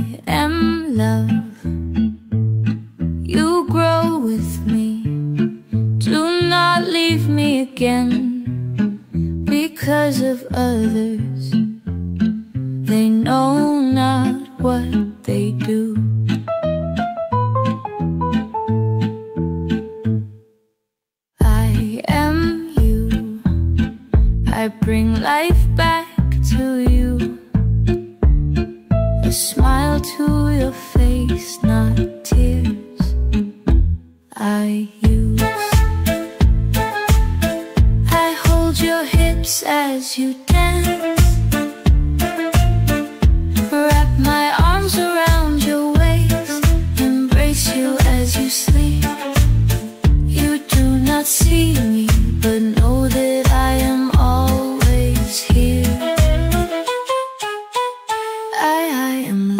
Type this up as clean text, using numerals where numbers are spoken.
am love. You grow with me. Do not leave me again because of others. They know not what they do. I am you. I bring life back to you. A smile to your face, not tears I use. I hold your hips as you dance. Wrap my arms around your waist. Embrace you as you sleep. You do not see me, but know that I am always here. I am